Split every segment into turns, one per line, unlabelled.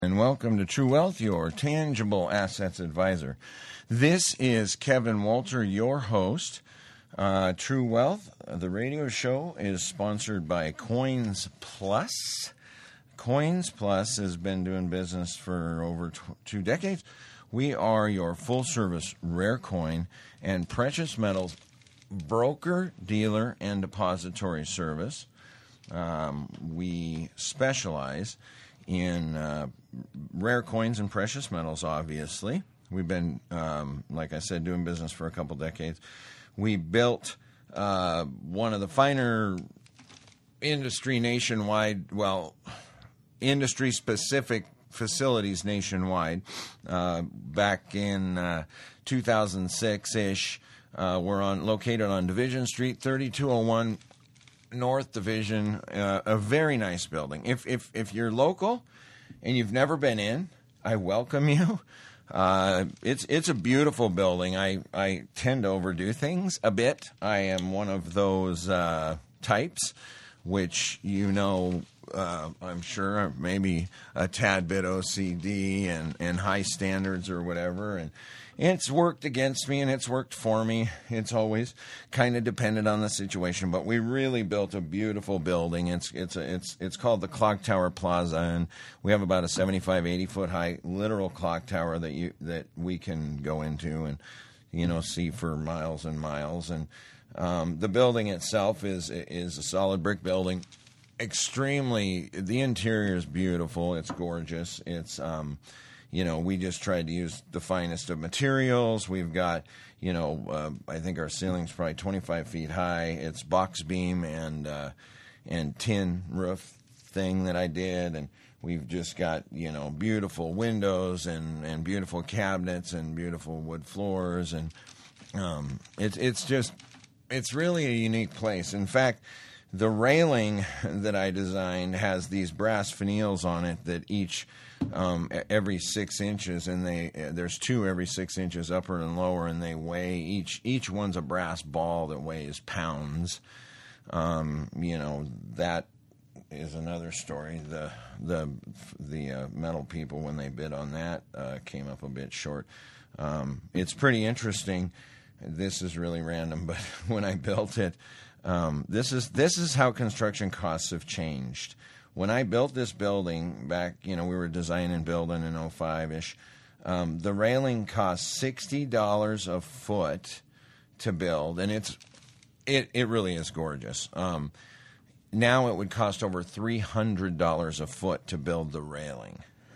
And welcome to True Wealth, your tangible assets advisor. This is Kevin Walter, your host. True Wealth, the radio show, is sponsored by Coins Plus. Coins Plus has been doing business for over 2 decades. We are your full-service rare coin and precious metals broker, dealer, and depository service. We specialize in rare coins and precious metals, obviously. We've been, like I said, doing business for a couple decades. We built one of the finer industry-specific facilities nationwide back in 2006-ish. We're located on Division Street, 3201 North Division. A very nice building. If you're local and you've never been in, I welcome you. It's a beautiful building. I tend to overdo things a bit. I am one of those types, which I'm sure maybe a tad bit OCD and high standards or whatever, and it's worked against me and it's worked for me. It's always kind of dependent on the situation, but we really built a beautiful building. It's called the Clock Tower Plaza, and we have about a 75, 80 foot high literal clock tower that we can go into and see for miles and miles. And the building itself is a solid brick building. The interior is beautiful. It's gorgeous. It's we just tried to use the finest of materials. We've got, I think our ceiling's probably 25 feet high. It's box beam and tin roof thing that I did. And we've just got, beautiful windows and beautiful cabinets and beautiful wood floors. And it's really a unique place. In fact, the railing that I designed has these brass finials on it that each every 6 inches, and there's 2 every 6 inches, upper and lower, and they weigh each one's a brass ball that weighs pounds. That is another story. The metal people, when they bid on that, came up a bit short. It's pretty interesting. This is really random, but when I built it, this is how construction costs have changed. When I built this building back, we were designing building in 05-ish, the railing cost $60 a foot to build, and it really is gorgeous. Now it would cost over $300 a foot to build the railing.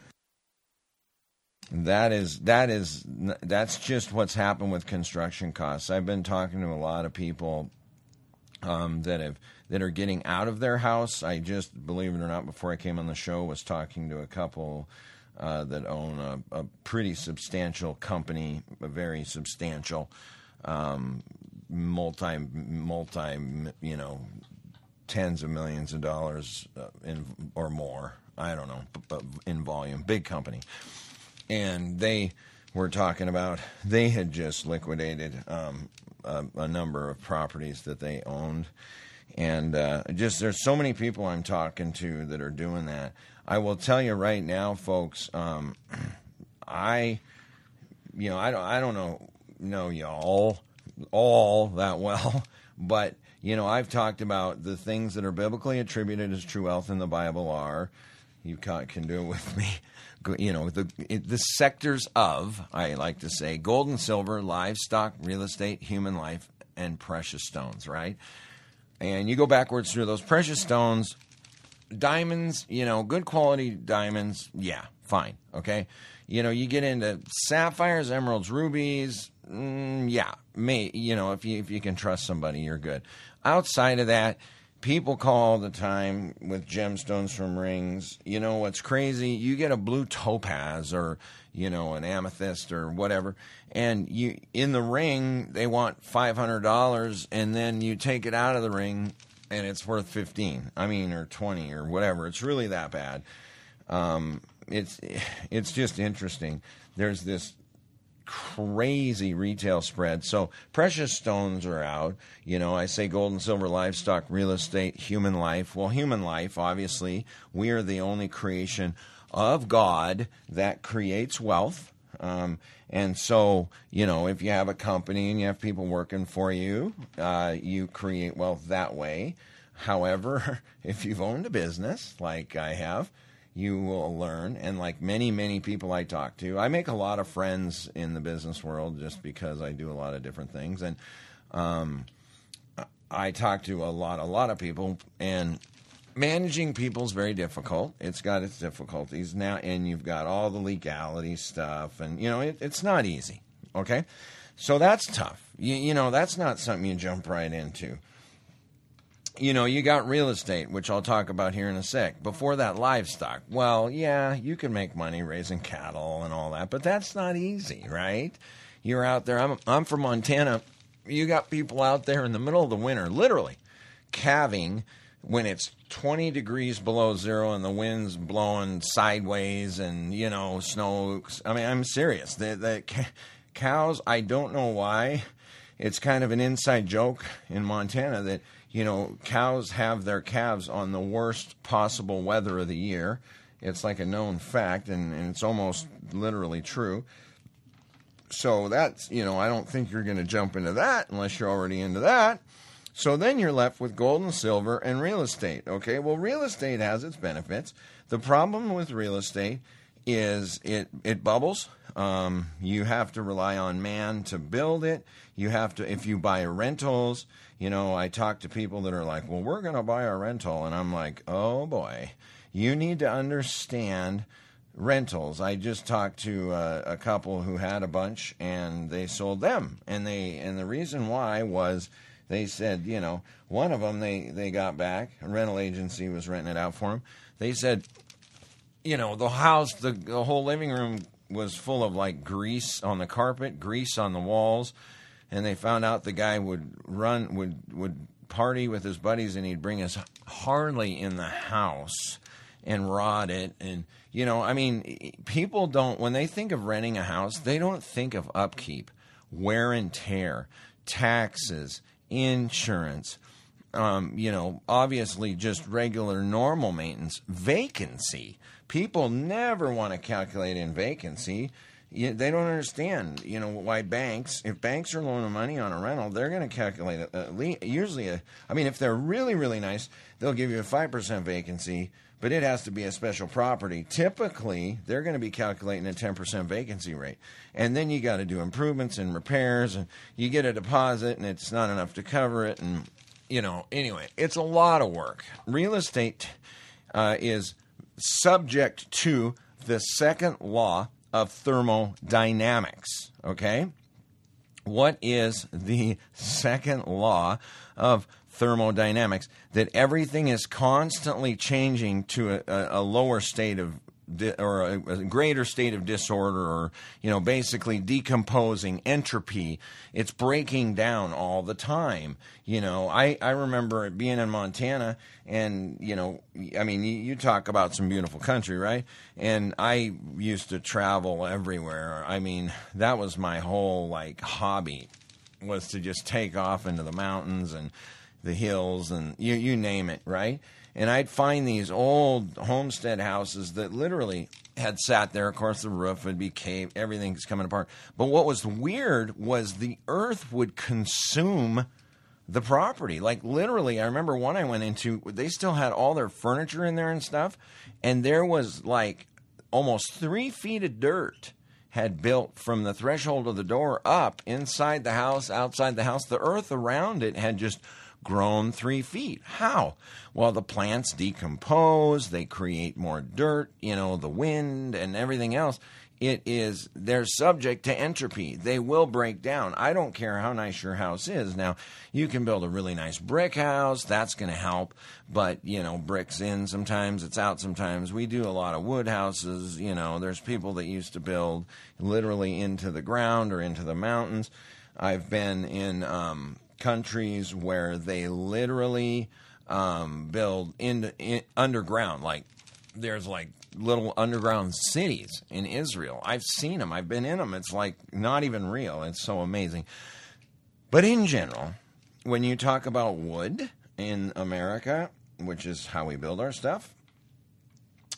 That's just what's happened with construction costs. I've been talking to a lot of people that are getting out of their house. I just, believe it or not, before I came on the show, was talking to a couple that own a pretty substantial company, a very substantial, multi, tens of millions of dollars or more. I don't know, in volume, big company. And they were talking about, they had just liquidated a number of properties that they owned. And there's so many people I'm talking to that are doing that. I will tell you right now, folks, I don't know y'all all that well, but, I've talked about the things that are biblically attributed as true wealth in the Bible are, you can do it with me, the sectors of, I like to say, gold and silver, livestock, real estate, human life, and precious stones, right? And you go backwards through those precious stones, diamonds, good quality diamonds, yeah, fine, okay? You get into sapphires, emeralds, rubies, if you can trust somebody, you're good. Outside of that, people call all the time with gemstones from rings. What's crazy? You get a blue topaz or, an amethyst or whatever, and in the ring, they want $500, and then you take it out of the ring, and it's worth $15. Or $20 or whatever. It's really that bad. It's just interesting. There's this crazy retail spread. So precious stones are out. I say gold and silver, livestock, real estate, human life. Well, human life, obviously, we are the only creation of God that creates wealth. And so, if you have a company and you have people working for you, you create wealth that way. However, if you've owned a business like I have, you will learn, and like many, many people I talk to, I make a lot of friends in the business world just because I do a lot of different things. And I talk to a lot of people, and managing people is very difficult. It's got its difficulties now, and you've got all the legality stuff, and it's not easy. Okay, so that's tough. That's not something you jump right into. You got real estate, which I'll talk about here in a sec. Before that, livestock. Well, yeah, you can make money raising cattle and all that, but that's not easy, right? You're out there. I'm from Montana. You got people out there in the middle of the winter, literally calving when it's 20 degrees below zero and the wind's blowing sideways and, snow. I mean, I'm serious. The cows, I don't know why. It's kind of an inside joke in Montana that, cows have their calves on the worst possible weather of the year. It's like a known fact, and it's almost literally true. So that's, I don't think you're going to jump into that unless you're already into that. So then you're left with gold and silver and real estate. Okay, well, real estate has its benefits. The problem with real estate is it bubbles. You have to rely on man to build it. You have to, if you buy rentals, I talk to people that are like, well, we're going to buy a rental. And I'm like, oh boy, you need to understand rentals. I just talked to a couple who had a bunch and they sold them. And the reason why was they said, one of them they got back, a rental agency was renting it out for them. They said, the house, the whole living room was full of like grease on the carpet, grease on the walls. And they found out the guy would party with his buddies and he'd bring his Harley in the house and rot it. And, people don't, when they think of renting a house, they don't think of upkeep, wear and tear, taxes, insurance, obviously just regular normal maintenance, vacancy. People never want to calculate in vacancy. They don't understand, why banks, if banks are loaning money on a rental, they're going to calculate it. Usually, if they're really, really nice, they'll give you a 5% vacancy, but it has to be a special property. Typically, they're going to be calculating a 10% vacancy rate. And then you got to do improvements and repairs, and you get a deposit, and it's not enough to cover it. And, anyway, it's a lot of work. Real estate is subject to the second law of thermodynamics, okay? What is the second law of thermodynamics? That everything is constantly changing to a lower state of, or a greater state of disorder, or, basically decomposing, entropy. It's breaking down all the time. I remember being in Montana and, you talk about some beautiful country, right? And I used to travel everywhere. That was my whole, hobby, was to just take off into the mountains and the hills and you name it, right? And I'd find these old homestead houses that literally had sat there. Of course, the roof would be caved. Everything's coming apart. But what was weird was the earth would consume the property. Like, literally, I remember one I went into, they still had all their furniture in there and stuff. And there was, almost 3 feet of dirt had built from the threshold of the door up inside the house, outside the house. The earth around it had just grown 3 feet. How? Well, the plants decompose, they create more dirt, the wind and everything else. They're subject to entropy. They will break down. I don't care how nice your house is. Now, you can build a really nice brick house. That's going to help. But, brick's in sometimes, it's out sometimes. We do a lot of wood houses. There's people that used to build literally into the ground or into the mountains. I've been in countries where they literally build underground. There's little underground cities in Israel. I've seen them. I've been in them. It's not even real. It's so amazing. But in general, when you talk about wood in America, which is how we build our stuff,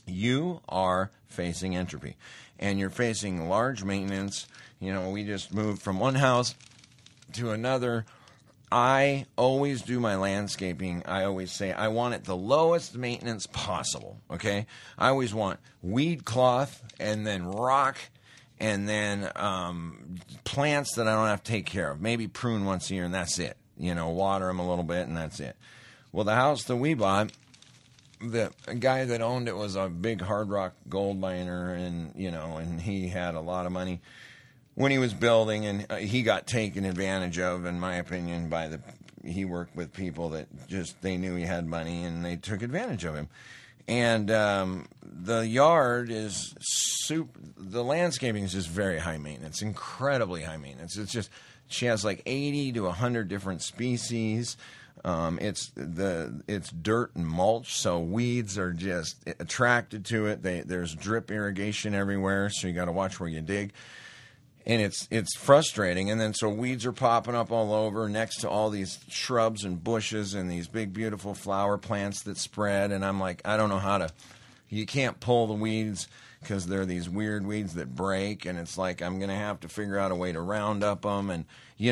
You are facing entropy, and you're facing large maintenance. We just moved from one house to another. I always do my landscaping. I always say I want it the lowest maintenance possible, okay? I always want weed cloth and then rock and then plants that I don't have to take care of. Maybe prune once a year and that's it. Water them a little bit and that's it. Well, the house that we bought, the guy that owned it was a big hard rock gold miner, and he had a lot of money when he was building, and he got taken advantage of, in my opinion, he worked with people that they knew he had money, and they took advantage of him. And the yard is the landscaping is just very high maintenance, incredibly high maintenance. It's just, she has like 80 to 100 different species. It's dirt and mulch, so weeds are just attracted to it. There's drip irrigation everywhere, so you got to watch where you dig. And it's frustrating, and then so weeds are popping up all over next to all these shrubs and bushes and these big beautiful flower plants that spread, and I'm like, I don't know you can't pull the weeds because they're these weird weeds that break, and it's like I'm going to have to figure out a way to round up them, and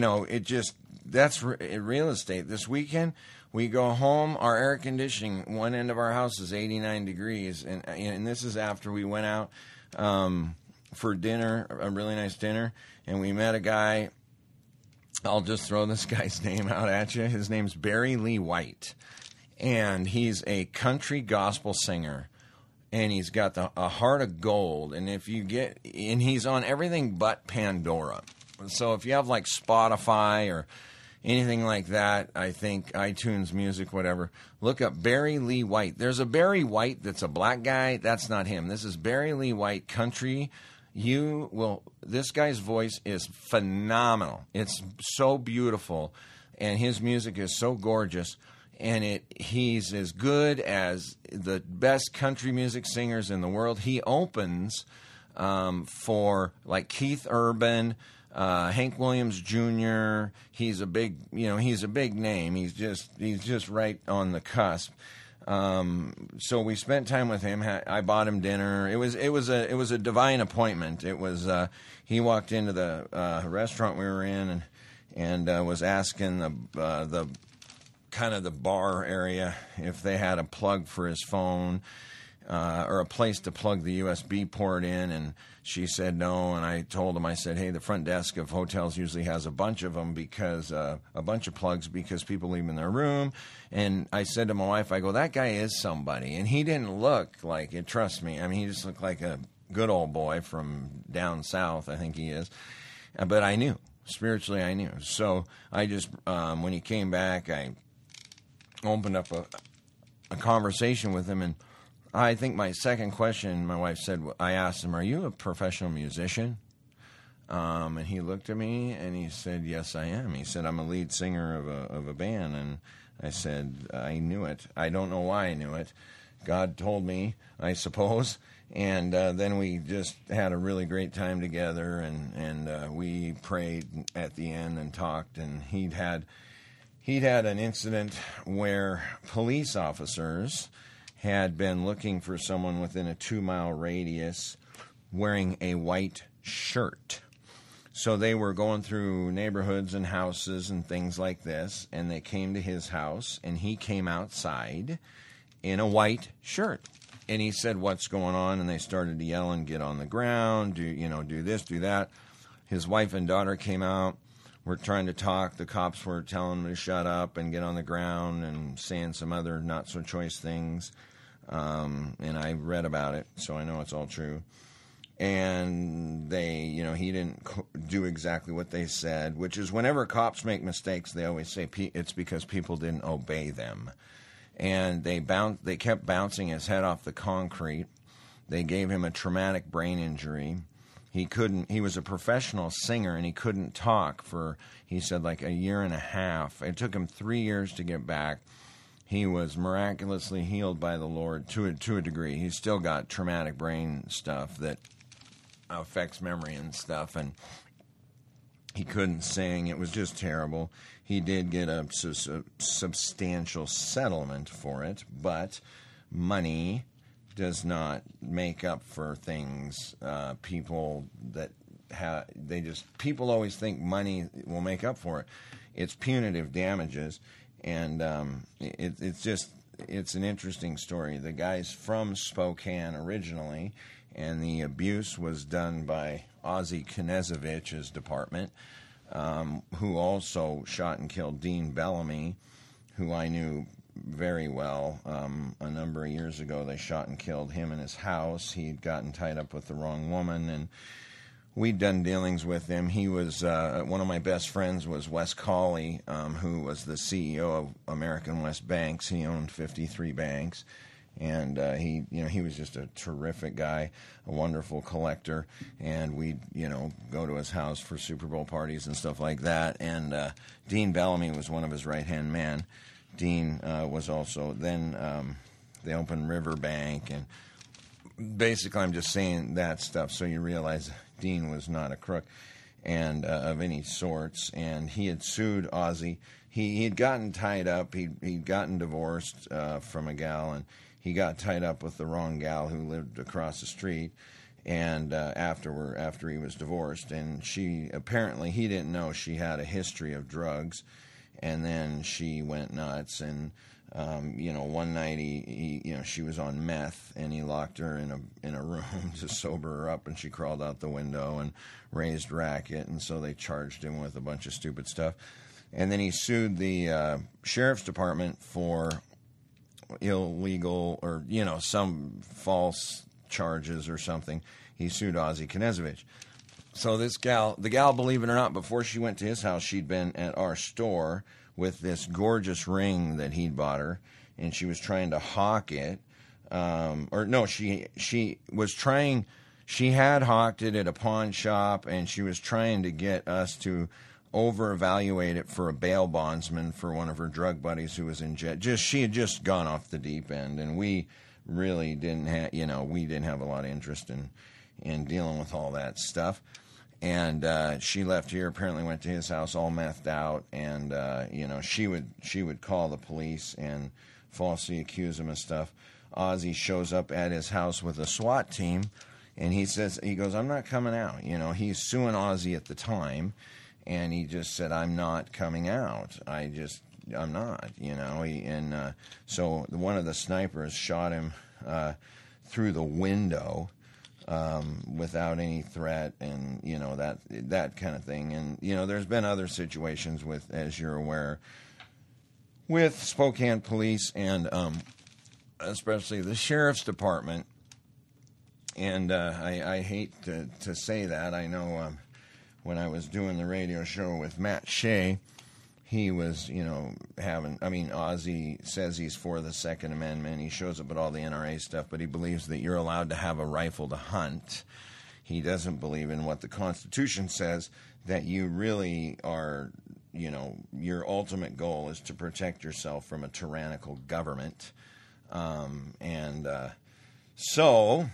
that's real estate. This weekend, we go home, our air conditioning, one end of our house is 89 degrees, and this is after we went out for dinner, a really nice dinner, and we met a guy. I'll just throw this guy's name out at you. His name's Barry Lee White, and he's a country gospel singer, and he's got a heart of gold, and he's on everything but Pandora. So if you have like Spotify or anything like that, I think iTunes Music, whatever, look up Barry Lee White. There's a Barry White that's a black guy. That's not him. This is Barry Lee White, country. This guy's voice is phenomenal. It's so beautiful, and his music is so gorgeous, and he's as good as the best country music singers in the world. He opens for like Keith Urban, Hank Williams Jr. He's a big name. He's just right on the cusp. So we spent time with him. I bought him dinner. It was a divine appointment. It was he walked into the restaurant we were in and was asking the kind of the bar area if they had a plug for his phone or a place to plug the USB port in, and she said no, and I told him, I said, hey, the front desk of hotels usually has a bunch of them because a bunch of plugs because people leave in their room. And I said to my wife, I go, that guy is somebody. And he didn't look like it, trust me. I mean, he just looked like a good old boy from down south, I think he is. But I knew. Spiritually, I knew. So I just, when he came back, I opened up a conversation with him, and I think my second question, my wife said, I asked him, are you a professional musician? And he looked at me and he said, yes, I am. He said, I'm a lead singer of a band. And I said, I knew it. I don't know why I knew it. God told me, I suppose. And then we just had a really great time together, and we prayed at the end and talked. And he'd had an incident where police officers had been looking for someone within a 2-mile radius wearing a white shirt. So they were going through neighborhoods and houses and things like this, and they came to his house, and he came outside in a white shirt. And he said, what's going on? And they started to yell and get on the ground, do this, do that. His wife and daughter came out. We're trying to talk. The cops were telling him to shut up and get on the ground and saying some other not-so-choice things. And I read about it, so I know it's all true. And he didn't do exactly what they said, which is whenever cops make mistakes, they always say it's because people didn't obey them. And they kept bouncing his head off the concrete. They gave him a traumatic brain injury. He was a professional singer, and he couldn't talk for, he said, like a year and a half. It took him 3 years to get back. He was miraculously healed by the Lord to a degree. He's still got traumatic brain stuff that affects memory and stuff, and he couldn't sing. It was just terrible. He did get a substantial settlement for it, but money does not make up for things. People that people always think money will make up for it. It's punitive damages, and it's an interesting story. The guy's from Spokane originally, and the abuse was done by Ozzie Knezevich's department, who also shot and killed Dean Bellamy, who I knew very well. A number of years ago, they shot and killed him in his house. He'd gotten tied up with the wrong woman, and we'd done dealings with him. He was one of my best friends was Wes Cawley, who was the CEO of American West Banks. He owned 53 banks, and he was just a terrific guy, a wonderful collector. And we'd go to his house for Super Bowl parties and stuff like that. And Dean Bellamy was one of his right-hand men. Dean was also then they opened Riverbank, and basically I'm just saying that stuff so you realize Dean was not a crook and of any sorts, and he had sued Ozzie. He had gotten tied up. He'd gotten divorced from a gal, and he got tied up with the wrong gal who lived across the street. And after he was divorced, and he didn't know she had a history of drugs, and then she went nuts. And one night she was on meth, and he locked her in a room to sober her up, and she crawled out the window and raised racket, and so they charged him with a bunch of stupid stuff. And then he sued the sheriff's department for illegal or some false charges or something. He sued Ozzie Knezevich. So the gal, believe it or not, before she went to his house, she'd been at our store with this gorgeous ring that he'd bought her, and she was trying to hawk it. She had hawked it at a pawn shop, and she was trying to get us to over-evaluate it for a bail bondsman for one of her drug buddies who was in jail. She had just gone off the deep end, and we really didn't have, we didn't have a lot of interest in dealing with all that stuff. And she left here, apparently went to his house all methed out, and she would call the police and falsely accuse him of stuff. Ozzie shows up at his house with a SWAT team, and he goes, "I'm not coming out." He's suing Ozzie at the time, and he just said, "I'm not coming out. I'm not." So one of the snipers shot him through the window. Without any threat, and that kind of thing. And there's been other situations with, as you're aware, with Spokane police and especially the sheriff's department. And I hate to say that. I know when I was doing the radio show with Matt Shea, he was, Ozzie says he's for the Second Amendment. He shows up at all the NRA stuff, but he believes that you're allowed to have a rifle to hunt. He doesn't believe in what the Constitution says, that you really are, your ultimate goal is to protect yourself from a tyrannical government. So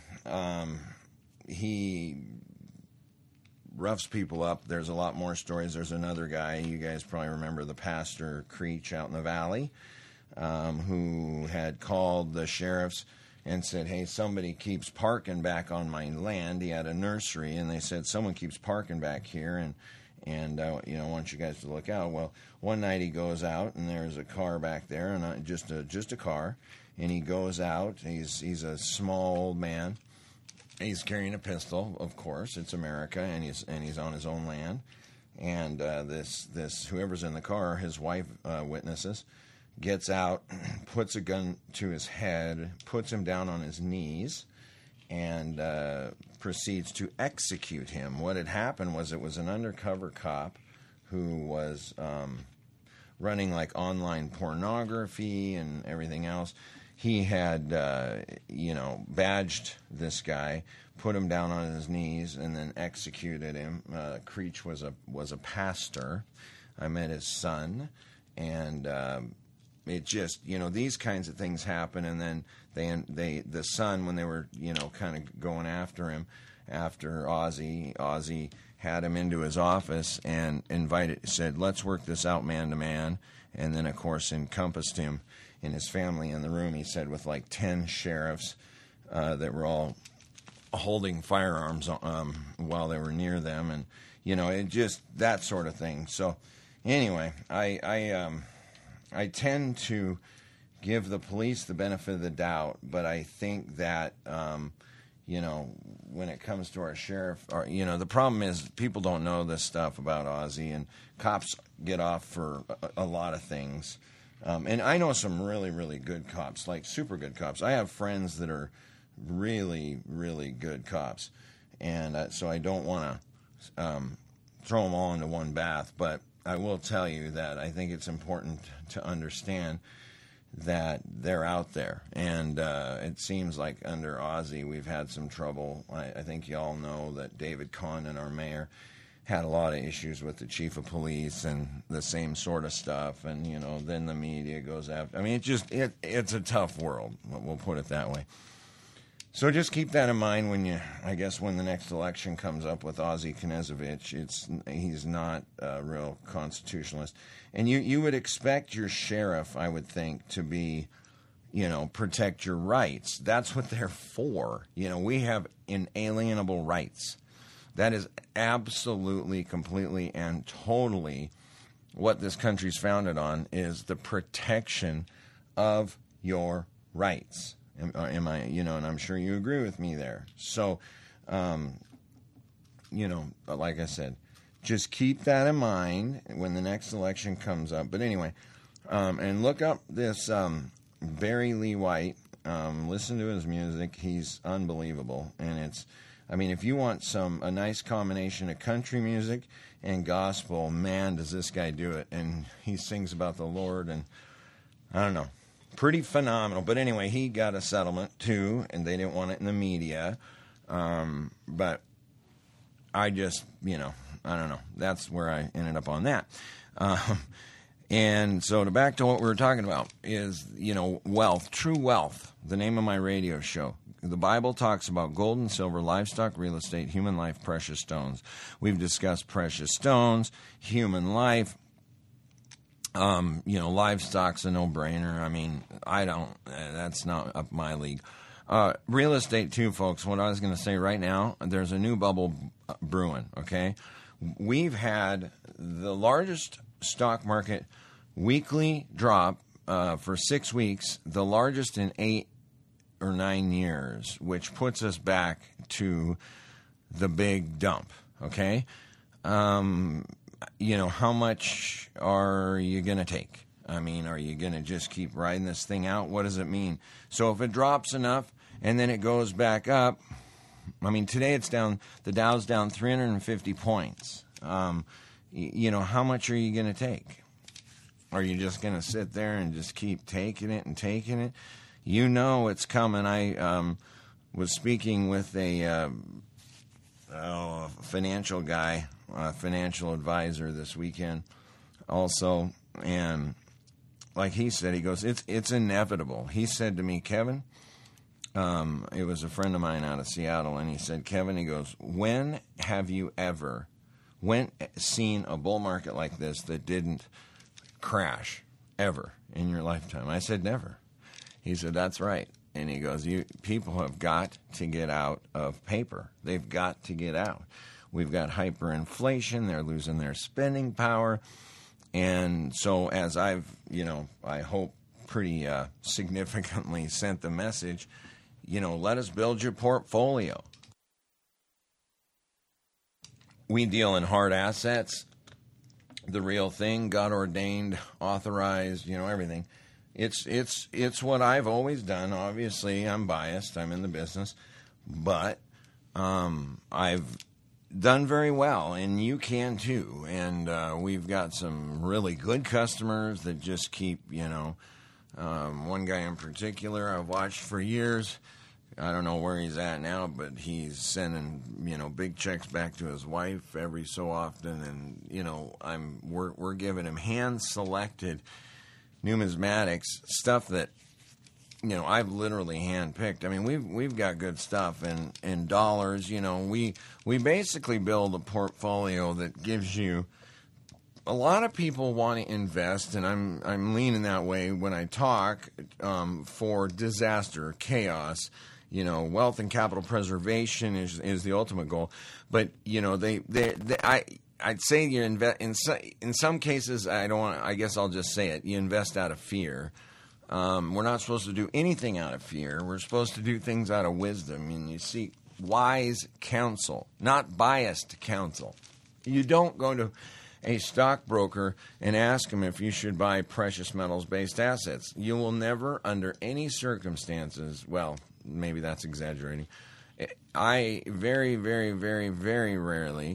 he roughs people up. There's a lot more stories. There's another guy, you guys probably remember the pastor Creech out in the valley, who had called the sheriffs and said, "Hey, somebody keeps parking back on my land." He had a nursery, and they said, "Someone keeps parking back here, and I want you guys to look out." Well, one night he goes out, and there's a car back there, and just a car, and he goes out. He's a small old man. He's carrying a pistol, of course. It's America, and he's on his own land. And this whoever's in the car, his wife witnesses, gets out, puts a gun to his head, puts him down on his knees, and proceeds to execute him. What had happened was it was an undercover cop who was running like online pornography and everything else. He had, badged this guy, put him down on his knees, and then executed him. Creech was a pastor. I met his son, and it just, these kinds of things happen. And then the son, when they were, kind of going after him, after Ozzie had him into his office and said, "Let's work this out man to man," and then of course encompassed him and his family in the room, he said, with like 10 sheriffs, that were all holding firearms while they were near them, and it just that sort of thing. So anyway, I tend to give the police the benefit of the doubt, but I think that when it comes to our sheriff, the problem is people don't know this stuff about Ozzy, and cops get off for a lot of things. And I know some really, really good cops, like super good cops. I have friends that are really, really good cops, and so I don't want to throw them all into one bath, but I will tell you that I think it's important to understand that they're out there, and it seems like under Ozzy we've had some trouble. I think you all know that David Condon, our mayor, had a lot of issues with the chief of police and the same sort of stuff, and then the media goes after. I mean, it's a tough world. We'll put it that way. So just keep that in mind when the next election comes up with Ozzy Knezovich. He's not a real constitutionalist, and you would expect your sheriff, I would think, to be, protect your rights. That's what they're for. We have inalienable rights. That is absolutely, completely, and totally what this country's founded on, is the protection of your rights. Am I, and I'm sure you agree with me there. So, like I said, just keep that in mind when the next election comes up. But anyway, and look up this Barry Lee White. Listen to his music. He's unbelievable. And if you want a nice combination of country music and gospel, man, does this guy do it. And he sings about the Lord, and I don't know. Pretty phenomenal. But anyway, he got a settlement too, and they didn't want it in the media. But I just, I don't know. That's where I ended up on that. And so back to what we were talking about is, wealth, true wealth, the name of my radio show. The Bible talks about gold and silver, livestock, real estate, human life, precious stones. We've discussed precious stones, human life. Livestock's a no-brainer. I mean, that's not up my league. Real estate too, folks. What I was going to say right now, there's a new bubble brewing, okay? We've had the largest stock market weekly drop for 6 weeks, the largest in 8 or 9 years, which puts us back to the big dump, okay? How much are you going to take? I mean, are you going to just keep riding this thing out? What does it mean? So if it drops enough and then it goes back up, I mean, today it's down, the Dow's down 350 points. How much are you going to take? Are you just going to sit there and just keep taking it and taking it? It's coming. I was speaking with a financial guy, financial advisor this weekend also, and like he said, he goes, it's inevitable. He said to me, Kevin, it was a friend of mine out of Seattle, and he said, Kevin, he goes, when have you ever seen a bull market like this that didn't crash ever in your lifetime? I said, never. He said, that's right. And he goes, people have got to get out of paper. They've got to get out. We've got hyperinflation. They're losing their spending power. And so as I've, I hope pretty significantly sent the message, let us build your portfolio. We deal in hard assets, the real thing, God ordained, authorized, everything. It's what I've always done. Obviously, I'm biased. I'm in the business. But I've done very well, and you can too. And we've got some really good customers that just keep, one guy in particular I've watched for years. I don't know where he's at now, but he's sending, big checks back to his wife every so often. And, we're giving him hand-selected numismatics, stuff that, I've literally handpicked. I mean, we've got good stuff in dollars. We basically build a portfolio that gives you. A lot of people want to invest, and I'm leaning that way when I talk for disaster, chaos, wealth and capital preservation is the ultimate goal. But I'd say you invest in some cases. I don't want. I guess I'll just say it. You invest out of fear. We're not supposed to do anything out of fear. We're supposed to do things out of wisdom. And you seek wise counsel, not biased counsel. You don't go to a stockbroker and ask him if you should buy precious metals-based assets. You will never, under any circumstances, well, maybe that's exaggerating. I very, very, very, very rarely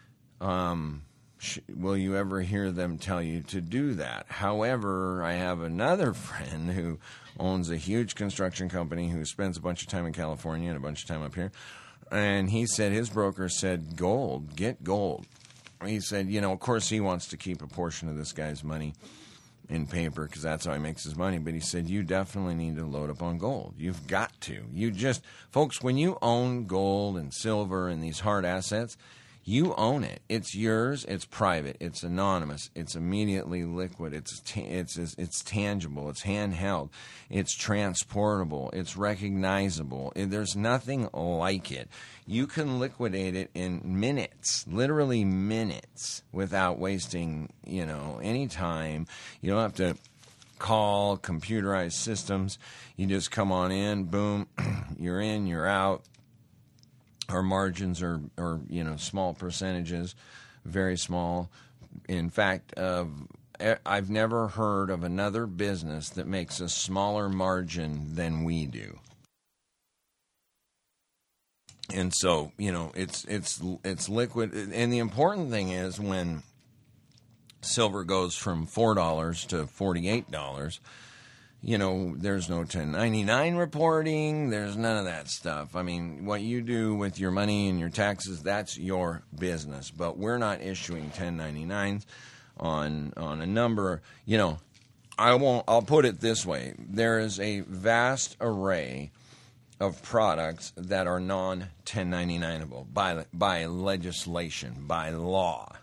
will you ever hear them tell you to do that. However, I have another friend who owns a huge construction company who spends a bunch of time in California and a bunch of time up here. And he said his broker said, gold, get gold. He said, of course he wants to keep a portion of this guy's money in paper because that's how he makes his money. But he said, you definitely need to load up on gold. You've got to. Folks, when you own gold and silver and these hard assets, you own it. It's yours. It's private. It's anonymous. It's immediately liquid. It's tangible. It's handheld. It's transportable. It's recognizable. There's nothing like it. You can liquidate it in minutes, literally minutes, without wasting, any time. You don't have to call computerized systems. You just come on in, boom, you're in, you're out. Our margins are small percentages, very small. In fact, I've never heard of another business that makes a smaller margin than we do. And so, it's liquid. And the important thing is when silver goes from $4 to $48, there's no 1099 reporting. There's none of that stuff. I mean, what you do with your money and your taxes, that's your business. But we're not issuing 1099s on a number. I'll put it this way. There is a vast array of products that are non-1099able by legislation, by law.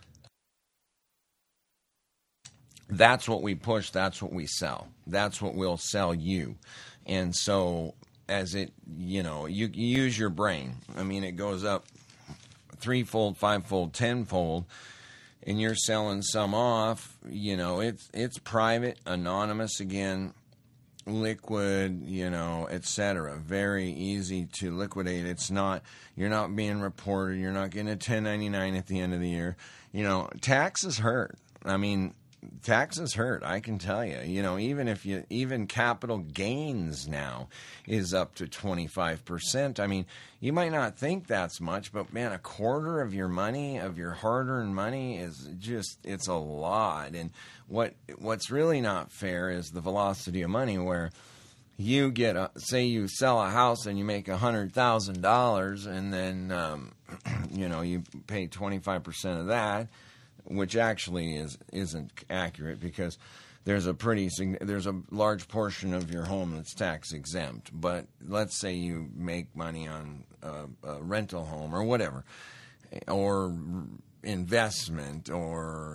That's what we push. That's what we sell. That's what we'll sell you. And so as you use your brain. I mean, it goes up threefold, fivefold, tenfold, and you're selling some off. It's private, anonymous again, liquid, etc. Very easy to liquidate. You're not being reported. You're not getting a 1099 at the end of the year. Taxes hurt. I mean, taxes hurt, I can tell you. Even capital gains now is up to 25%. I mean, you might not think that's much, but man, a quarter of your money, of your hard-earned money, it's a lot. And what's really not fair is the velocity of money, where you get say you sell a house and you make $100,000, and then you pay 25% of that, which actually isn't accurate, because there's a large portion of your home that's tax exempt. But let's say you make money on a rental home or whatever, or investment, or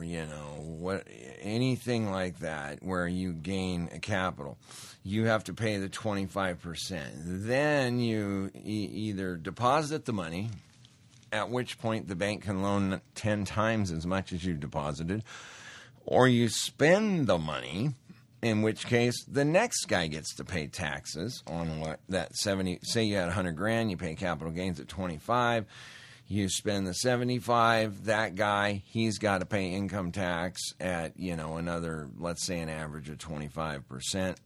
anything like that where you gain a capital. You have to pay the 25%. Then you either deposit the money, at which point the bank can loan 10 times as much as you deposited, or you spend the money, in which case the next guy gets to pay taxes on what that 70. Say you had $100,000, you pay capital gains at 25. You spend the 75. That guy, he's got to pay income tax at another, let's say, an average of 25%.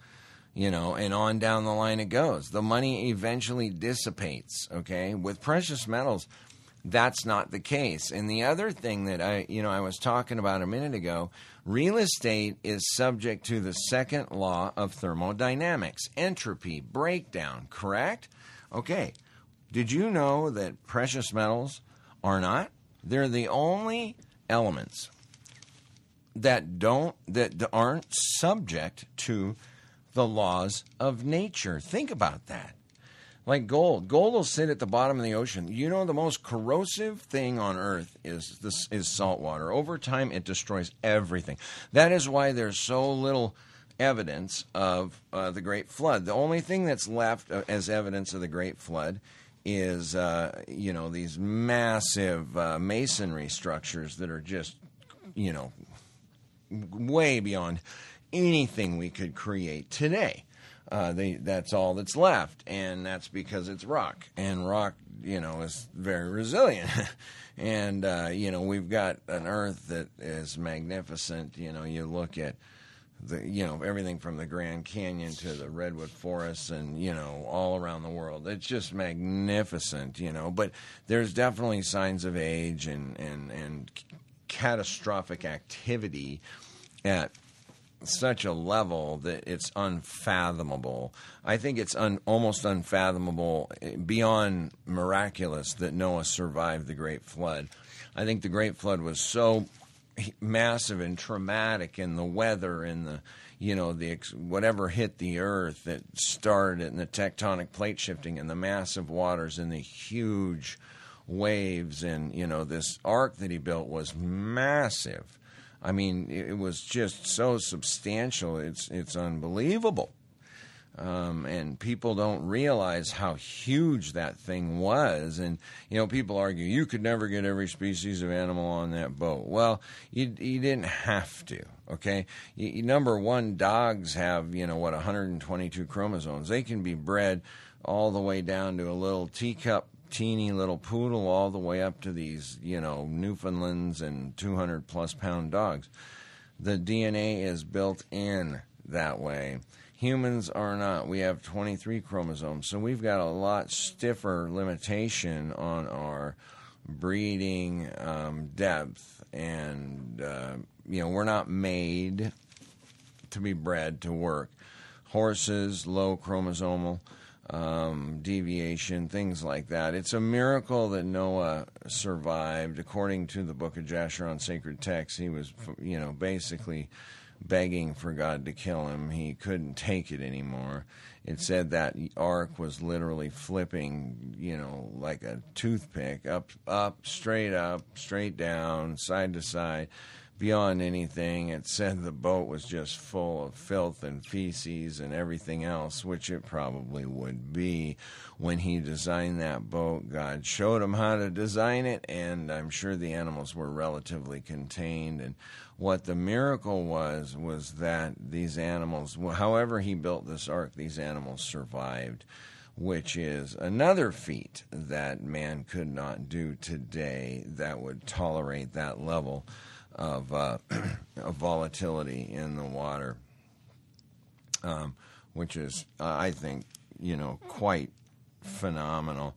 And on down the line it goes. The money eventually dissipates, okay? With precious metals, that's not the case. And the other thing that I was talking about a minute ago, real estate is subject to the second law of thermodynamics, entropy, breakdown, correct? Okay. Did you know that precious metals are not? They're the only elements that aren't subject to the laws of nature. Think about that. Like gold. Gold will sit at the bottom of the ocean. The most corrosive thing on earth is salt water. Over time, it destroys everything. That is why there's so little evidence of the Great Flood. The only thing that's left as evidence of the Great Flood is, these massive masonry structures that are just, way beyond anything we could create today. That's all that's left, and that's because it's rock, and rock, is very resilient. And, we've got an Earth that is magnificent. You look at everything from the Grand Canyon to the Redwood Forests and, all around the world. It's just magnificent, but there's definitely signs of age and catastrophic activity at such a level that it's unfathomable. I think it's almost unfathomable, beyond miraculous, that Noah survived the Great Flood. I think the Great Flood was so massive and traumatic, in the weather and the whatever hit the earth that started, and the tectonic plate shifting and the massive waters and the huge waves, and this ark that he built was massive. I mean, it was just so substantial. It's unbelievable. And people don't realize how huge that thing was. And, people argue, you could never get every species of animal on that boat. Well, you didn't have to, okay? Number one, dogs have, 122 chromosomes. They can be bred all the way down to a little teacup, teeny little poodle, all the way up to these, Newfoundlands and 200-plus pound dogs. The DNA is built in that way. Humans are not. We have 23 chromosomes, so we've got a lot stiffer limitation on our breeding depth, and we're not made to be bred to work. Horses, low chromosomal deviation, things like that. It's a miracle that Noah survived. According to the Book of Jasher on Sacred Texts, he was, basically begging for God to kill him. He couldn't take it anymore. It said that the ark was literally flipping, like a toothpick, up, straight down, side to side, beyond anything. It said the boat was just full of filth and feces and everything else, which it probably would be. When he designed that boat, God showed him how to design it, and I'm sure the animals were relatively contained. And what the miracle was that these animals, however he built this ark, these animals survived, which is another feat that man could not do today that would tolerate that level of volatility in the water, which is, I think, quite phenomenal.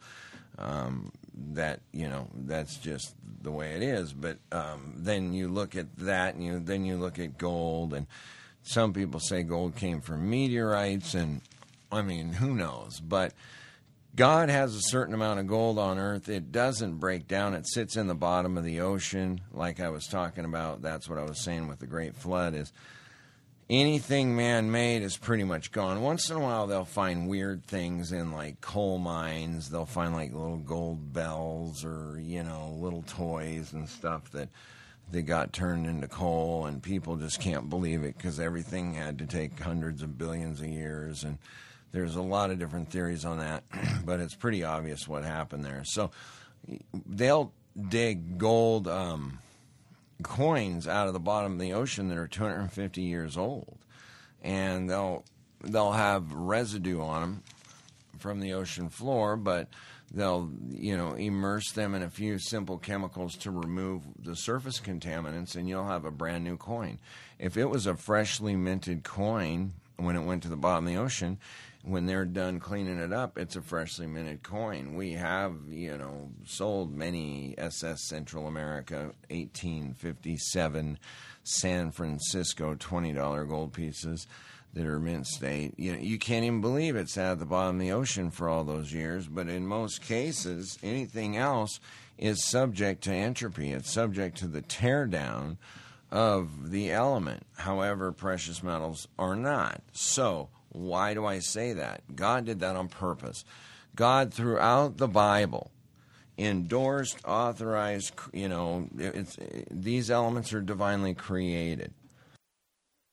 That's just the way it is. But then you look at that, and then you look at gold, and some people say gold came from meteorites, and I mean, who knows? But God has a certain amount of gold on earth. It doesn't break down. It sits in the bottom of the ocean, like I was talking about. That's what I was saying with the Great Flood, is anything man-made is pretty much gone. Once in a while, they'll find weird things in, like, coal mines. They'll find, like, little gold bells or, little toys and stuff that they got turned into coal, and people just can't believe it because everything had to take hundreds of billions of years, and there's a lot of different theories on that, but it's pretty obvious what happened there. So they'll dig gold coins out of the bottom of the ocean that are 250 years old, and they'll have residue on them from the ocean floor, but they'll immerse them in a few simple chemicals to remove the surface contaminants, and you'll have a brand new coin. If it was a freshly minted coin when it went to the bottom of the ocean, when they're done cleaning it up, it's a freshly minted coin. We have, sold many SS Central America 1857 San Francisco $20 gold pieces that are mint state. You can't even believe it's at the bottom of the ocean for all those years, but in most cases, anything else is subject to entropy. It's subject to the tear down of the element. However, precious metals are not. So, why do I say that? God did that on purpose. God, throughout the Bible, endorsed, authorized, these elements are divinely created.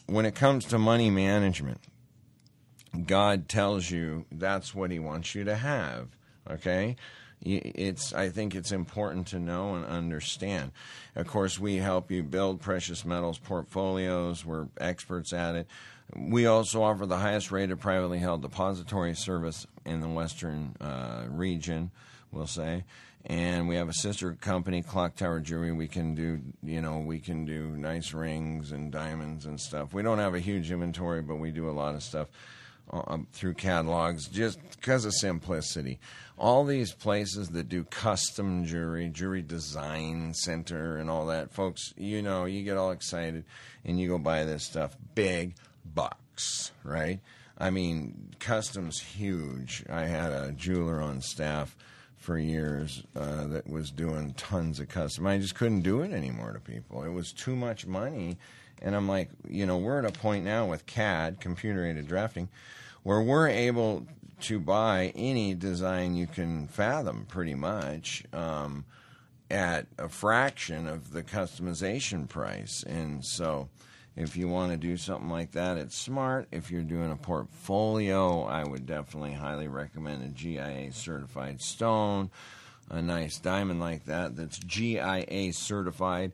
when it comes to money management, God tells you that's what he wants you to have, okay? I think it's important to know and understand. Of course, we help you build precious metals portfolios. We're experts at it. We also offer the highest rated privately held depository service in the Western region, we'll say. And we have a sister company, Clock Tower Jewelry. We can do nice rings and diamonds and stuff. We don't have a huge inventory, but we do a lot of stuff through catalogs just because of simplicity. All these places that do custom jewelry design center and all that, folks, you get all excited and you go buy this stuff. Big bucks, right? I mean, custom's huge. I had a jeweler on staff for years that was doing tons of custom. I just couldn't do it anymore to people. It was too much money. And I'm like, we're at a point now with CAD, computer-aided drafting, where we're able to buy any design you can fathom pretty much at a fraction of the customization price. And so if you want to do something like that, it's smart. If you're doing a portfolio, I would definitely highly recommend a GIA certified stone, a nice diamond like that that's GIA certified,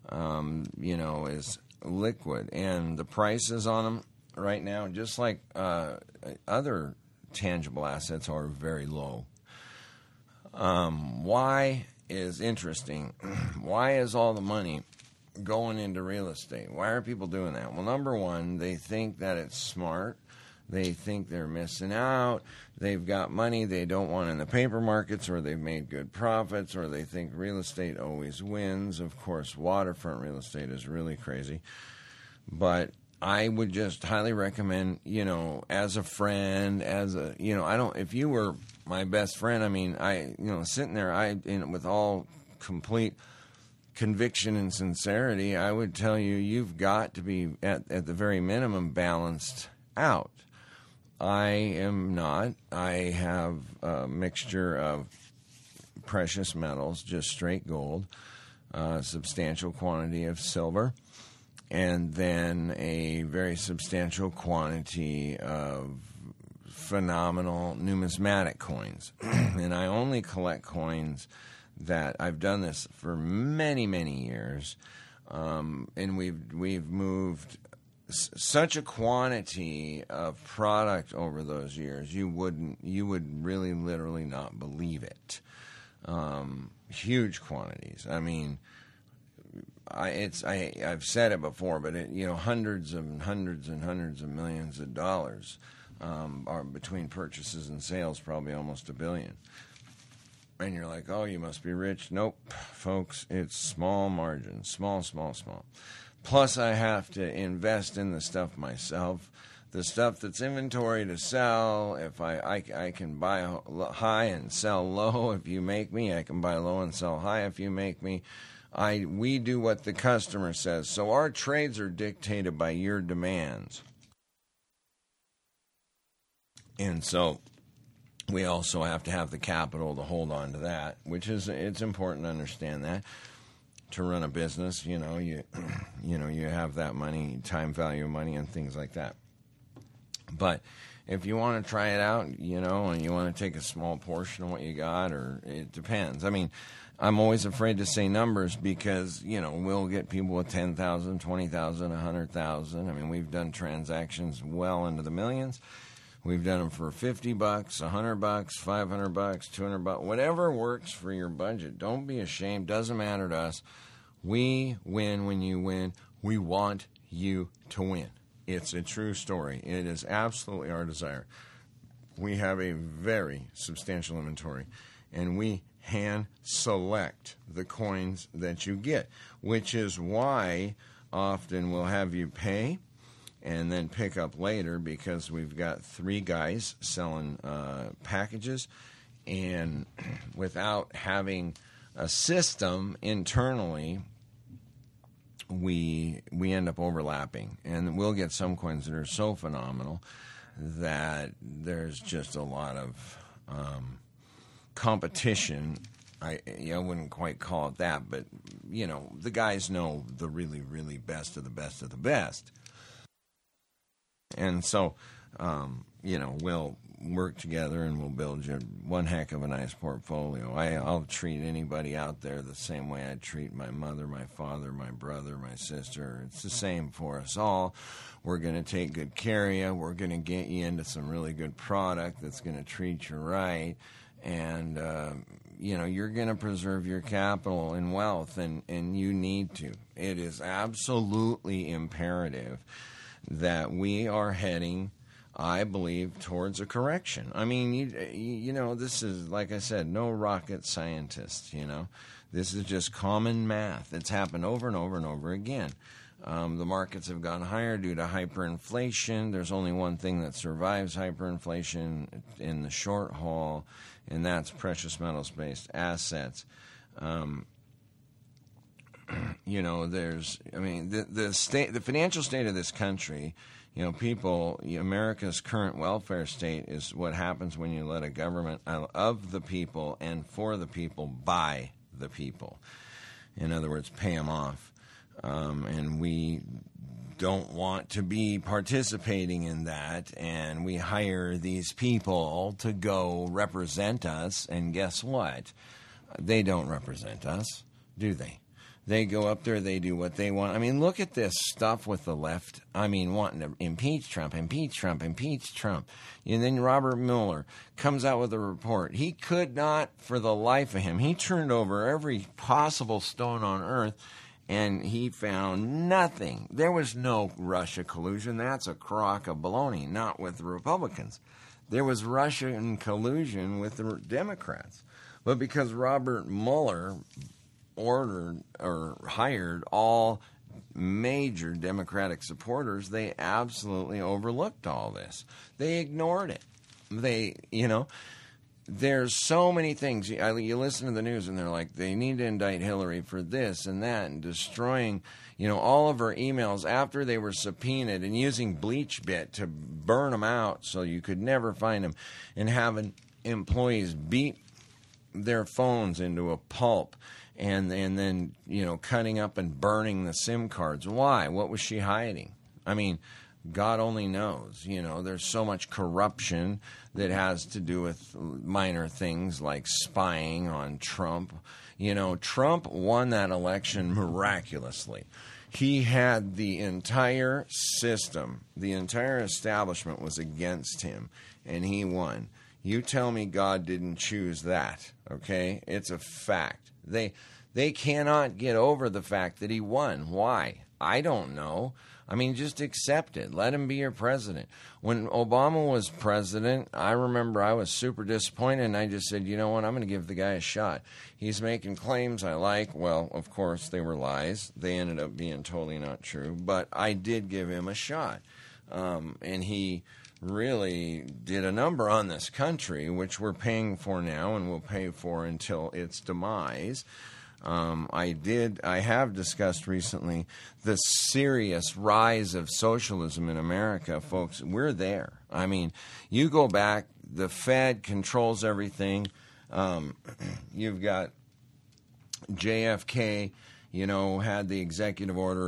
is liquid. And the prices on them right now, just like other tangible assets, are very low. Why is interesting? Why is all the money going into real estate? Why are people doing that? Well, number one, they think that it's smart. They think they're missing out. They've got money they don't want in the paper markets, or they've made good profits, or they think real estate always wins. Of course, waterfront real estate is really crazy. But I would just highly recommend, as a friend, if you were my best friend, sitting there, with all complete conviction and sincerity, I would tell you, you've got to be at the very minimum balanced out. I am not. I have a mixture of precious metals, just straight gold, a substantial quantity of silver, and then a very substantial quantity of phenomenal numismatic coins. And I only collect coins that I've done this for many, many years, and we've moved such a quantity of product over those years. You would really literally not believe it. Huge quantities. I mean, I've said it before, but hundreds and hundreds and hundreds of millions of dollars are between purchases and sales, probably almost $1 billion. And you're like, oh, you must be rich. Nope, folks, it's small margins, small. Plus, I have to invest in the stuff myself. The stuff that's inventory to sell, if I can buy high and sell low if you make me. I can buy low and sell high if you make me. We do what the customer says. So our trades are dictated by your demands. And so we also have to have the capital to hold on to that, it's important to understand that. To run a business, you have that money, time value of money, and things like that. But if you want to try it out, and you want to take a small portion of what you got, or it depends. I mean, I'm always afraid to say numbers because, we'll get people with 10,000, 20,000, 100,000. I mean, we've done transactions well into the millions. We've done them for $50, $100, $500, $200, whatever works for your budget. Don't be ashamed. Doesn't matter to us. We win when you win. We want you to win. It's a true story. It is absolutely our desire. We have a very substantial inventory, and we hand select the coins that you get, which is why often we'll have you pay and then pick up later, because we've got 3 guys selling packages, and without having a system internally, we end up overlapping, and we'll get some coins that are so phenomenal that there's just a lot of competition. I wouldn't quite call it that, but the guys know the really, really best of the best of the best. And so, we'll work together and we'll build you one heck of a nice portfolio. I'll treat anybody out there the same way I treat my mother, my father, my brother, my sister. It's the same for us all. We're going to take good care of you. We're going to get you into some really good product that's going to treat you right. And, you're going to preserve your capital and wealth, and you need to. It is absolutely imperative that we are heading, I believe, towards a correction. I mean, this is, like I said, no rocket scientist, This is just common math. It's happened over and over and over again. The markets have gone higher due to hyperinflation. There's only one thing that survives hyperinflation in the short haul, and that's precious metals-based assets. The financial state of this country, America's current welfare state is what happens when you let a government of the people and for the people by the people. In other words, pay them off. And we don't want to be participating in that, and we hire these people to go represent us, and guess what? They don't represent us, do they? They go up there, they do what they want. I mean, look at this stuff with the left. I mean, wanting to impeach Trump. And then Robert Mueller comes out with a report. He could not, for the life of him, he turned over every possible stone on earth, and he found nothing. There was no Russia collusion. That's a crock of baloney, not with the Republicans. There was Russian collusion with the Democrats. But because Robert Mueller ordered or hired all major Democratic supporters, they absolutely overlooked all this. They ignored it. There's so many things. You listen to the news and they're like, they need to indict Hillary for this and that, and destroying, all of her emails after they were subpoenaed, and using BleachBit to burn them out so you could never find them, and having employees beat their phones into a pulp, and then cutting up and burning the SIM cards. Why? What was she hiding? I mean, God only knows. There's so much corruption that has to do with minor things like spying on Trump. Trump won that election miraculously. He had the entire system, the entire establishment was against him, and he won. You tell me God didn't choose that, okay? It's a fact. They cannot get over the fact that he won. Why? I don't know. I mean, just accept it. Let him be your president. When Obama was president, I remember I was super disappointed, and I just said, you know what, I'm going to give the guy a shot. He's making claims I like. Well, of course, they were lies. They ended up being totally not true. But I did give him a shot. And he really did a number on this country, which we're paying for now and will pay for until its demise. I have discussed recently the serious rise of socialism in America, folks. We're there. I mean, you go back, the Fed controls everything. You've got JFK, had the executive order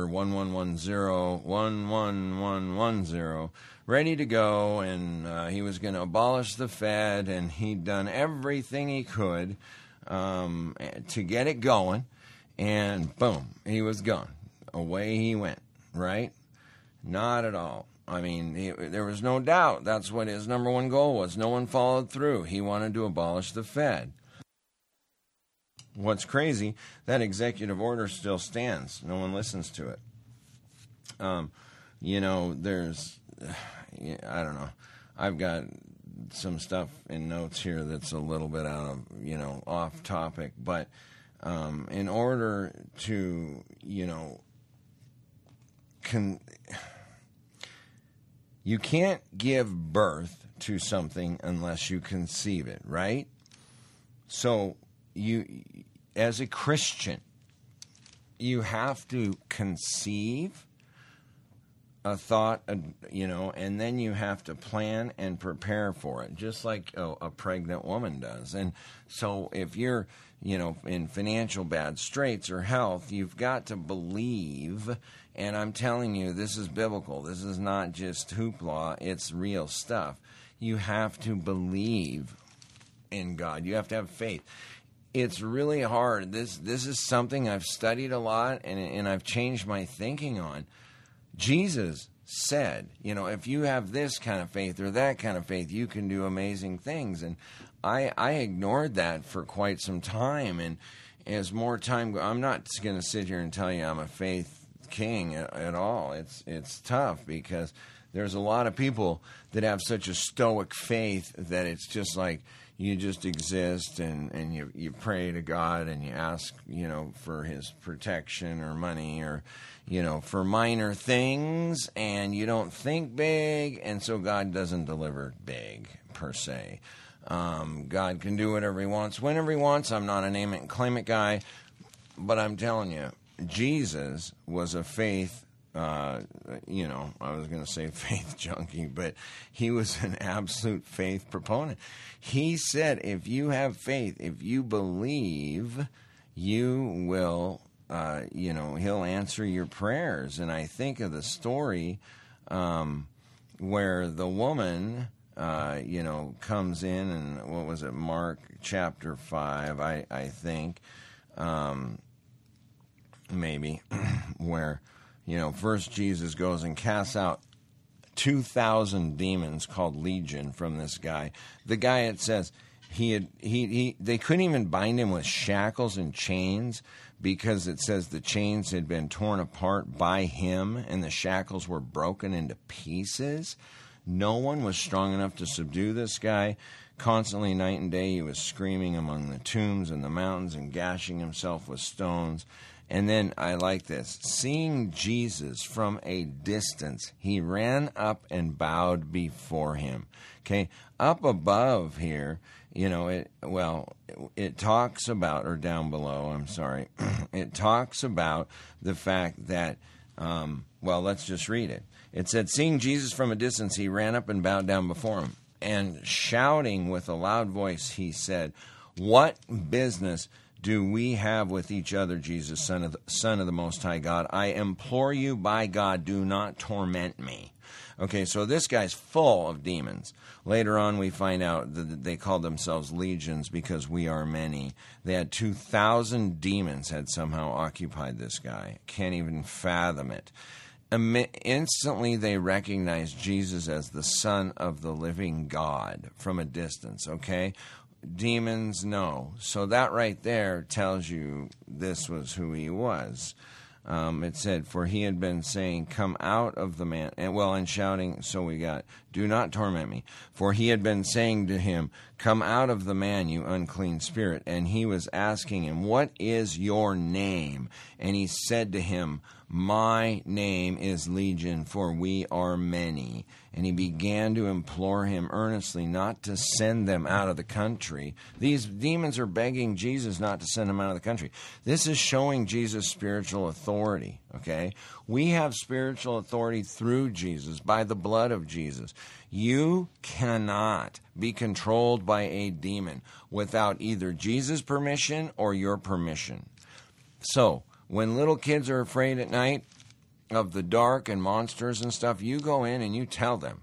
1110, ready to go, and he was going to abolish the Fed, and he'd done everything he could to get it going, and boom, he was gone. Away he went, right? Not at all. I mean, there was no doubt that's what his number one goal was. No one followed through. He wanted to abolish the Fed. What's crazy, that executive order still stands. No one listens to it. There's, I don't know. I've got some stuff in notes here that's a little bit out of, off topic, but in order to, you can't give birth to something unless you conceive it, right? So you, as a Christian, you have to conceive a thought, and then you have to plan and prepare for it, just like a pregnant woman does. And so if you're, in financial bad straits or health, you've got to believe. And I'm telling you, this is biblical. This is not just hoopla. It's real stuff. You have to believe in God. You have to have faith. It's really hard. This is something I've studied a lot, and I've changed my thinking on. Jesus said, if you have this kind of faith or that kind of faith, you can do amazing things. And I ignored that for quite some time. And as more time I'm not going to sit here and tell you I'm a faith king at all. It's tough because there's a lot of people that have such a stoic faith that it's just like you just exist and you pray to God and you ask, for his protection or money or, for minor things, and you don't think big, and so God doesn't deliver big per se. God can do whatever he wants, whenever he wants. I'm not a name it and claim it guy, but I'm telling you, Jesus was a faith, I was going to say faith junkie, but he was an absolute faith proponent. He said, if you have faith, if you believe, you will, he'll answer your prayers. And I think of the story where the woman, comes in, and what was it, Mark chapter 5, I think, maybe, where, first Jesus goes and casts out 2,000 demons called Legion from this guy. The guy, it says, they couldn't even bind him with shackles and chains because it says the chains had been torn apart by him and the shackles were broken into pieces. No one was strong enough to subdue this guy. Constantly, night and day, he was screaming among the tombs and the mountains and gashing himself with stones. And then, I like this, seeing Jesus from a distance, he ran up and bowed before him. Okay, up above here, it talks about, or down below, I'm sorry, it talks about the fact that, let's just read it. It said, seeing Jesus from a distance, he ran up and bowed down before him. And shouting with a loud voice, he said, what business do we have with each other, Jesus, Son of the Most High God? I implore you by God, do not torment me. Okay, so this guy's full of demons. Later on, we find out that they called themselves legions because we are many. They had 2,000 demons had somehow occupied this guy. Can't even fathom it. Instantly, they recognized Jesus as the Son of the living God from a distance, okay? Demons, no. So that right there tells you this was who he was. It said, for he had been saying, come out of the man, and shouting, so we got, do not torment me. For he had been saying to him, come out of the man, you unclean spirit. And he was asking him, what is your name? And he said to him, my name is Legion, for we are many. And he began to implore him earnestly not to send them out of the country. These demons are begging Jesus not to send them out of the country. This is showing Jesus' spiritual authority, okay? We have spiritual authority through Jesus, by the blood of Jesus. You cannot be controlled by a demon without either Jesus' permission or your permission. So, when little kids are afraid at night of the dark and monsters and stuff, you go in and you tell them.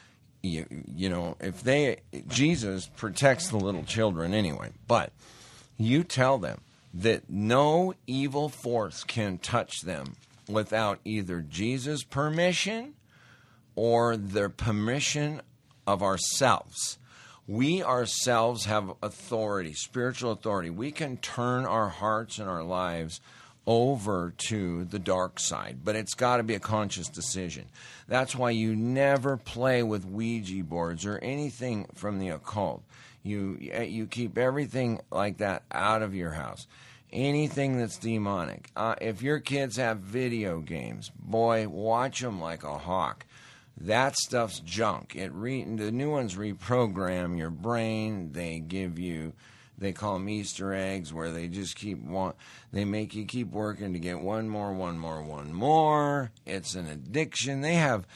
Jesus protects the little children anyway, but you tell them that no evil force can touch them without either Jesus' permission or the permission of ourselves. We ourselves have authority, spiritual authority. We can turn our hearts and our lives over to the dark side, but it's got to be a conscious decision. That's why you never play with Ouija boards or anything from the occult. You keep everything like that out of your house. Anything that's demonic. If your kids have video games, boy, watch them like a hawk. That stuff's junk. The new ones reprogram your brain. They give you They call them Easter eggs, where they just they make you keep working to get one more. It's an addiction. They have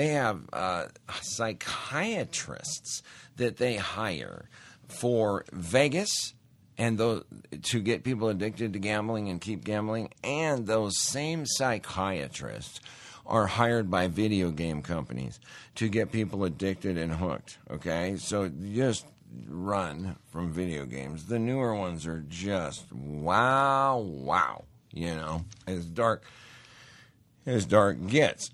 psychiatrists that they hire for Vegas and to get people addicted to gambling and keep gambling. And those same psychiatrists are hired by video game companies to get people addicted and hooked. Okay, so just run from video games. The newer ones are just wow. As dark gets.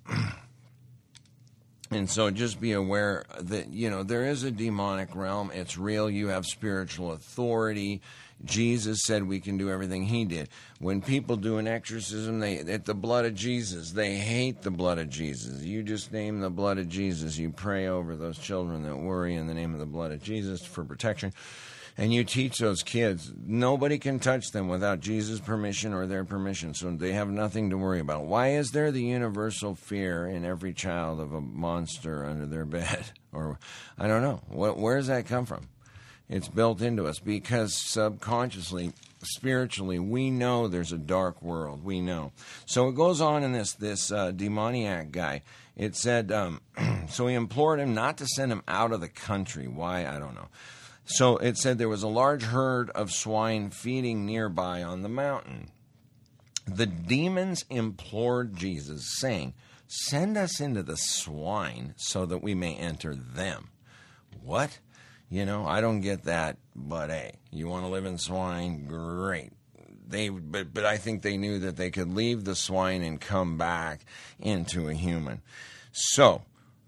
And so just be aware that, there is a demonic realm. It's real. You have spiritual authority. Jesus said we can do everything he did. When people do an exorcism, at the blood of Jesus, they hate the blood of Jesus. You just name the blood of Jesus. You pray over those children that worry in the name of the blood of Jesus for protection. And you teach those kids, nobody can touch them without Jesus' permission or their permission, so they have nothing to worry about. Why is there the universal fear in every child of a monster under their bed? Or, I don't know. Where does that come from? It's built into us because subconsciously, spiritually, we know there's a dark world. We know. So it goes on in this demoniac guy. It said, so he implored him not to send him out of the country. Why? I don't know. So it said there was a large herd of swine feeding nearby on the mountain. The demons implored Jesus, saying, "Send us into the swine so that we may enter them." What? I don't get that, but hey, you want to live in swine? Great. But I think they knew that they could leave the swine and come back into a human. So,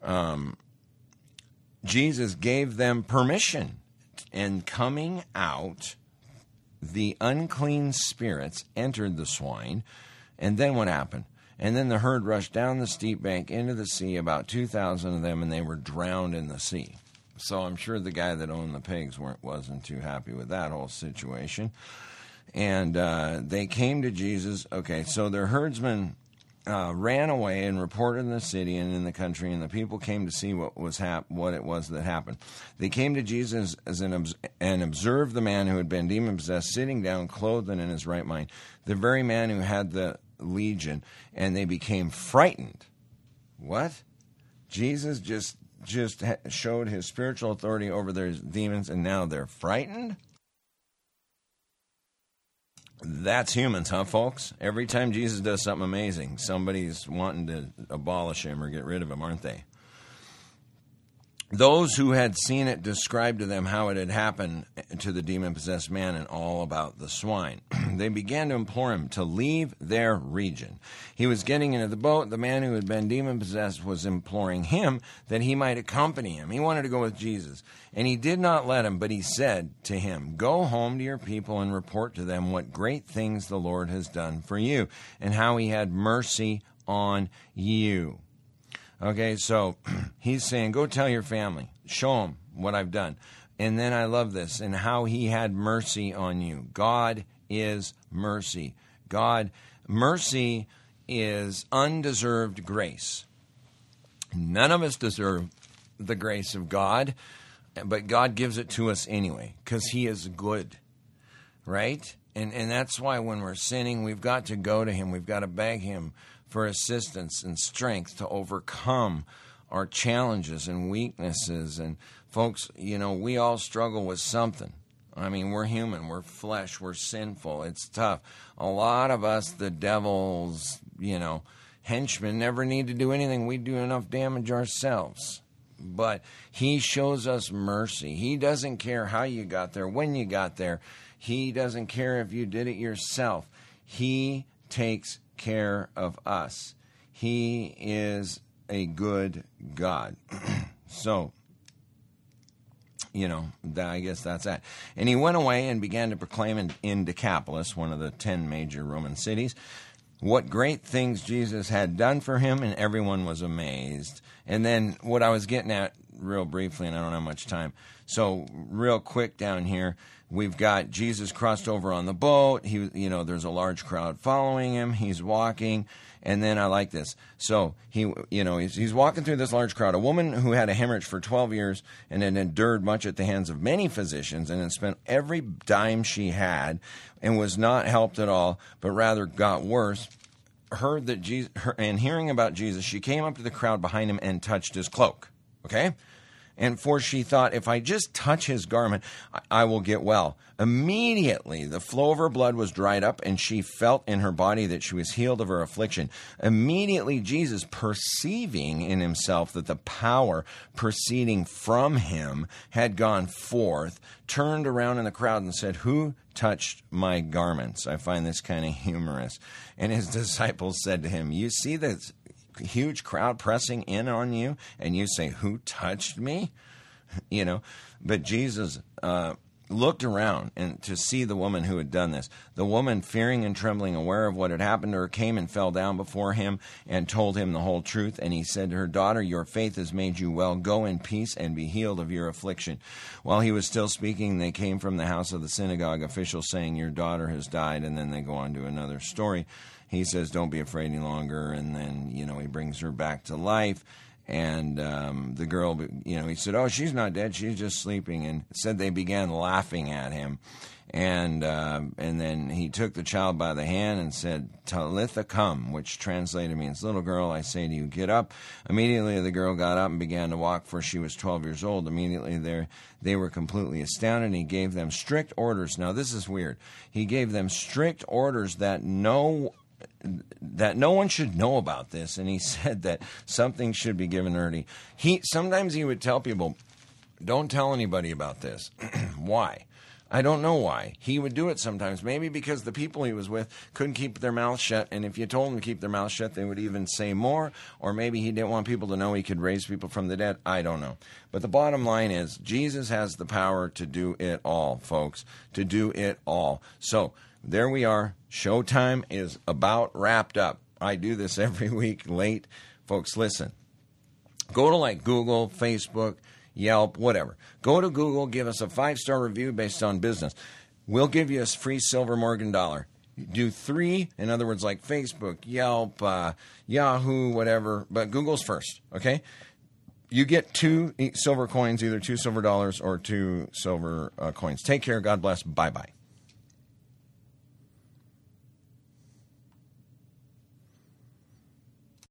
Jesus gave them permission. And coming out, the unclean spirits entered the swine. And then what happened? And then the herd rushed down the steep bank into the sea, about 2,000 of them, and they were drowned in the sea. So I'm sure the guy that owned the pigs wasn't too happy with that whole situation. And they came to Jesus. Okay, so their herdsmen ran away and reported in the city and in the country, and the people came to see what it was that happened. They came to Jesus and observed the man who had been demon-possessed sitting down, clothed and in his right mind, the very man who had the legion, and they became frightened. What? Jesus just showed his spiritual authority over their demons, and now they're frightened? That's humans, huh, folks? Every time Jesus does something amazing, somebody's wanting to abolish him or get rid of him, aren't they? Those who had seen it described to them how it had happened to the demon-possessed man and all about the swine. They began to implore him to leave their region. He was getting into the boat. The man who had been demon-possessed was imploring him that he might accompany him. He wanted to go with Jesus. And he did not let him, but he said to him, "Go home to your people and report to them what great things the Lord has done for you and how he had mercy on you." Okay, so he's saying, go tell your family. Show them what I've done. And then I love this, and how he had mercy on you. God is mercy. Mercy is undeserved grace. None of us deserve the grace of God, but God gives it to us anyway, because he is good, right? And that's why when we're sinning, we've got to go to him. We've got to beg him for assistance and strength to overcome our challenges and weaknesses. And folks, we all struggle with something. I mean, we're human, we're flesh, we're sinful. It's tough. A lot of us, the devil's, henchmen, never need to do anything. We do enough damage ourselves. But he shows us mercy. He doesn't care how you got there, when you got there. He doesn't care if you did it yourself. He takes care of us. He is a good God. So, I guess that's that. And he went away and began to proclaim in Decapolis, one of the 10 major Roman cities, what great things Jesus had done for him, and everyone was amazed. And then what I was getting at real briefly, and I don't have much time. So real quick down here, we've got Jesus crossed over on the boat. There's a large crowd following him. He's walking. And then I like this. So he's walking through this large crowd. A woman who had a hemorrhage for 12 years and had endured much at the hands of many physicians and had spent every dime she had and was not helped at all, but rather got worse, heard that and hearing about Jesus, she came up to the crowd behind him and touched his cloak. Okay? And for she thought, if I just touch his garment, I will get well. Immediately, the flow of her blood was dried up, and she felt in her body that she was healed of her affliction. Immediately, Jesus, perceiving in himself that the power proceeding from him had gone forth, turned around in the crowd and said, who touched my garments? I find this kind of humorous. And his disciples said to him, you see this huge crowd pressing in on you, and you say, who touched me? But Jesus looked around and to see the woman who had done this. The woman, fearing and trembling, aware of what had happened to her, came and fell down before him and told him the whole truth. And he said to her, daughter, your faith has made you well. Go in peace and be healed of your affliction. While he was still speaking, they came from the house of the synagogue official saying, your daughter has died. And then they go on to another story. He says, don't be afraid any longer. And then, he brings her back to life. And the girl, he said, oh, she's not dead. She's just sleeping. And said they began laughing at him. And then he took the child by the hand and said, Talitha cum, which translated means, little girl, I say to you, get up. Immediately the girl got up and began to walk, for she was 12 years old. Immediately they were completely astounded, and he gave them strict orders. Now, this is weird. He gave them strict orders that no one should know about this, and he said that something should be given early. Sometimes he would tell people, don't tell anybody about this. Why? I don't know why. He would do it sometimes, maybe because the people he was with couldn't keep their mouths shut, and if you told them to keep their mouths shut, they would even say more, or maybe he didn't want people to know he could raise people from the dead. I don't know. But the bottom line is, Jesus has the power to do it all, folks, to do it all. So, there we are. Showtime is about wrapped up. I do this every week late. Folks, listen. Go to Google, Facebook, Yelp, whatever. Go to Google, give us a 5-star review based on business. We'll give you a free silver Morgan dollar. Do 3, in other words, like Facebook, Yelp, Yahoo, whatever, but Google's first, okay? You get 2 silver coins, either 2 silver dollars or 2 silver coins. Take care. God bless. Bye-bye.